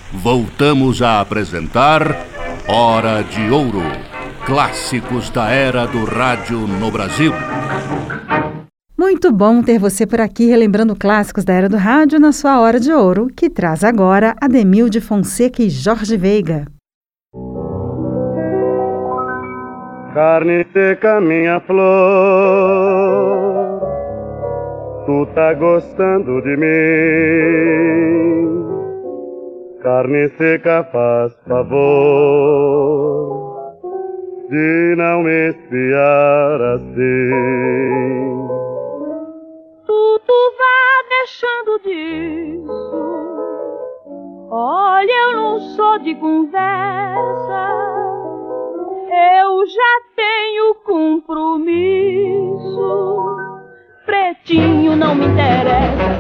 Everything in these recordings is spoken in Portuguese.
voltamos a apresentar Hora de Ouro, clássicos da era do rádio no Brasil. Muito bom ter você por aqui relembrando clássicos da era do rádio na sua Hora de Ouro, que traz agora Ademilde Fonseca e Jorge Veiga. Carne seca, minha flor, tu tá gostando de mim. Carne seca, faz favor de não me espiar assim. Tu vá deixando disso. Olha, eu não sou de conversa, eu já tenho compromisso. Pretinho não me interessa.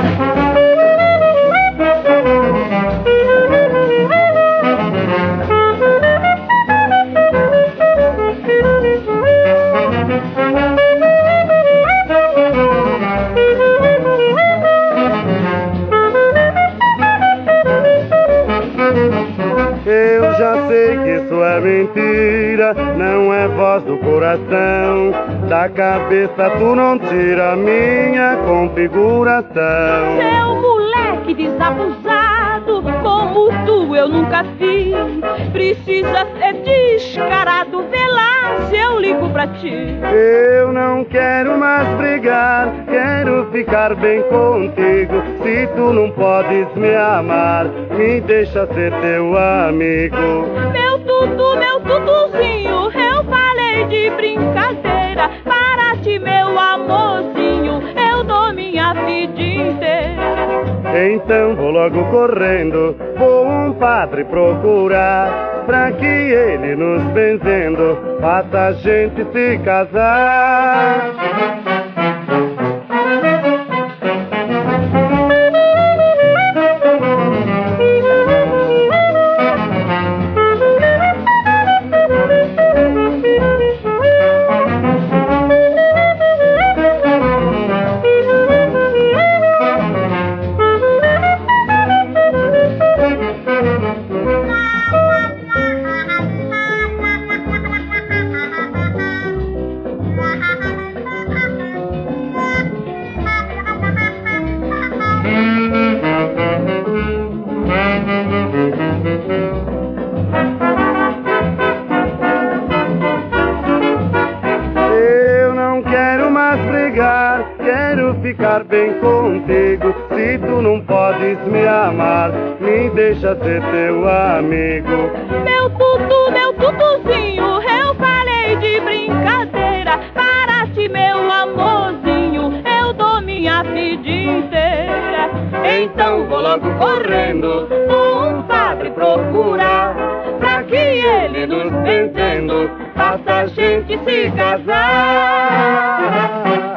Eu já sei que isso é mentira, não é voz do coração. Da cabeça tu não tira a minha configuração. Seu moleque desabusado, como tu eu nunca vi. Precisa ser descarado, vê lá se eu ligo pra ti. Eu não quero mais brigar, quero ficar bem contigo. Se tu não podes me amar, me deixa ser teu amigo. Meu tutuzinho, eu falei de brincadeira. Para ti, meu amorzinho, eu dou minha vida inteira. Então vou logo correndo, vou um padre procurar, pra que ele nos benzendo faça a gente se casar. Ficar bem contigo, se tu não podes me amar, me deixa ser teu amigo. Meu tutuzinho, eu falei de brincadeira. Para ti, meu amorzinho, eu dou minha vida inteira. Então vou logo correndo, vou um padre procurar, pra que ele nos benzendo faça a gente se casar.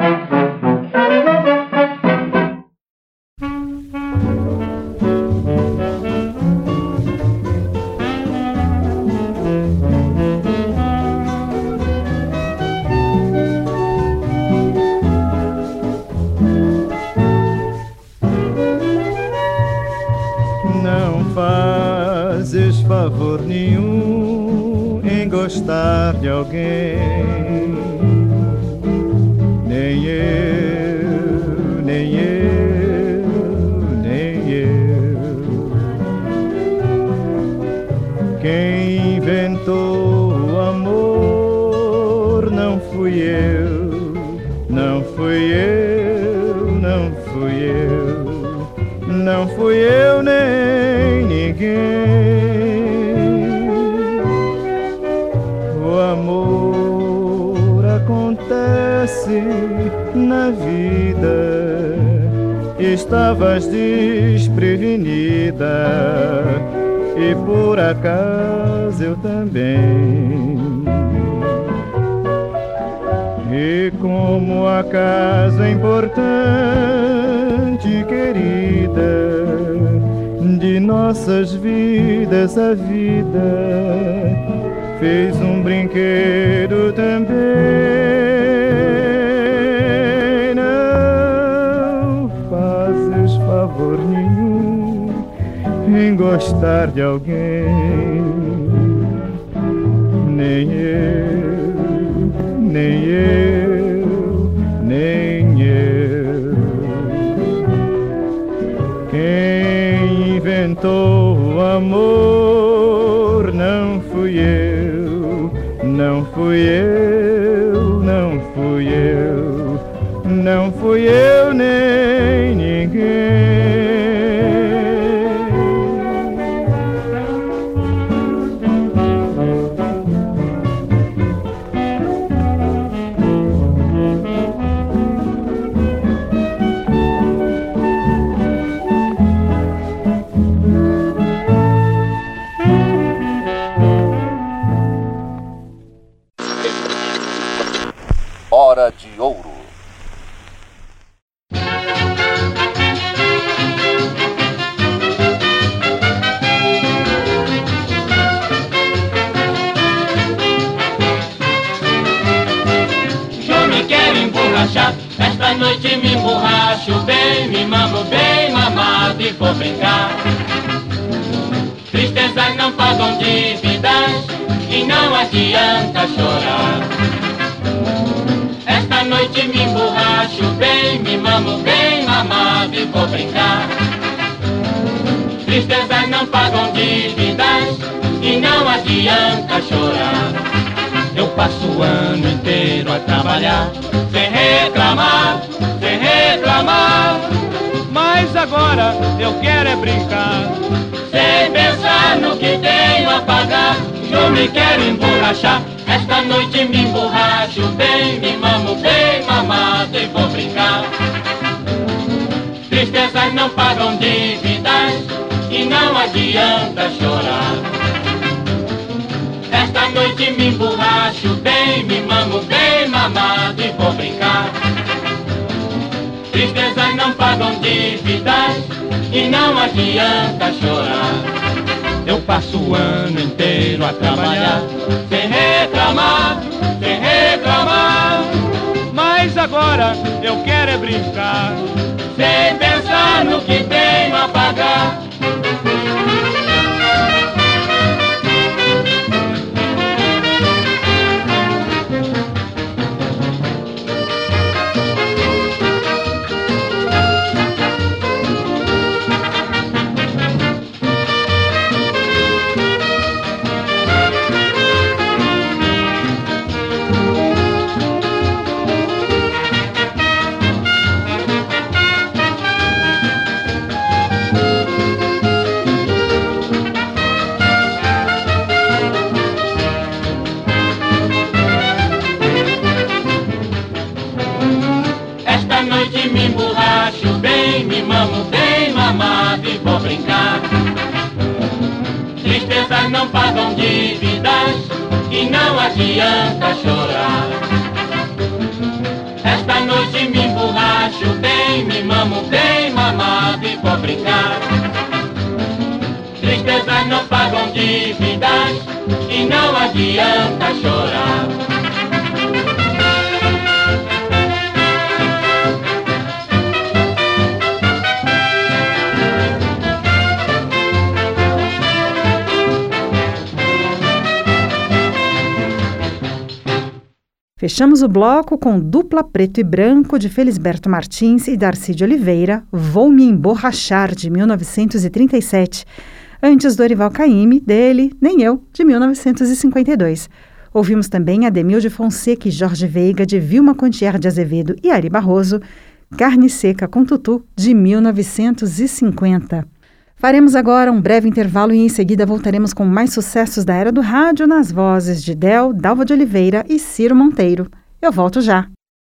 Favor nenhum em gostar de alguém, nem eu, nem eu, nem eu. Quem inventou o amor não fui eu, não fui eu, não fui eu, não fui eu nem ninguém. Na vida estavas desprevenida e por acaso eu também. E como acaso é importante, querida, de nossas vidas a vida fez um brinquedo também. Favor nenhum em gostar de alguém. Nem eu, nem eu, nem eu. Quem inventou o amor não fui eu, não fui eu, não fui eu, não fui eu nem ninguém. Hora de Ouro. Eu me quero emborrachar, esta noite me emborracho bem, me mamo bem mamado e vou brincar. Tristezas não pagam dívidas e não adianta chorar. Esta noite me emborracho bem, me mamo bem mamado e vou brincar. Tristezas não pagam dívidas e não adianta chorar. Eu passo o ano inteiro a trabalhar, sem reclamar, sem reclamar. Mas agora eu quero é brincar, sem pensar no que tenho a pagar. Eu me quero emborrachar, esta noite me emborracho bem, me mamo bem mamado e vou brincar. Tristezas não pagam dívidas e não adianta chorar. Esta noite me emborracho bem, me mamo bem mamado e vou brincar. Tristezas não pagam dívidas e não adianta chorar. Eu passo o ano inteiro a trabalhar, sem reclamar, sem reclamar. mas agora eu quero é brincar, sem pensar no que tenho a pagar. Esta noite me emborracho bem, me mamo bem mamado e vou brincar. Tristezas não pagam dívidas e não adianta chorar. Esta noite me emborracho bem, me mamo bem mamado e vou brincar. Tristezas não pagam dívidas e não adianta chorar. Fechamos o bloco com Dupla Preto e Branco, de Felisberto Martins e Darcy de Oliveira, Vou Me Emborrachar, de 1937. Antes, Dorival Caymmi, dele, Nem Eu, de 1952. Ouvimos também Ademil de Fonseca e Jorge Veiga, de Vilma Contier de Azevedo e Ari Barroso, Carne Seca com Tutu, de 1950. Faremos agora um breve intervalo e em seguida voltaremos com mais sucessos da Era do Rádio nas vozes de Del, Dalva de Oliveira e Ciro Monteiro. Eu volto já.